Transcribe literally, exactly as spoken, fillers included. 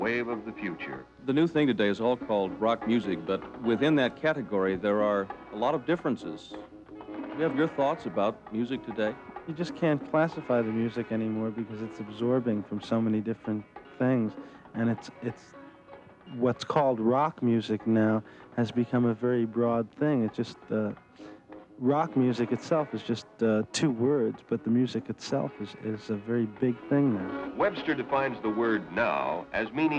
wave of the future. The new thing today is all called rock music, but within that category, there are a lot of differences. Do you have your thoughts about music today? You just can't classify the music anymore because it's absorbing from so many different things, and it's it's what's called rock music now has become a very broad thing. It's just uh, rock music itself is just uh, two words, but the music itself is, is a very big thing now. Webster defines the word now as meaning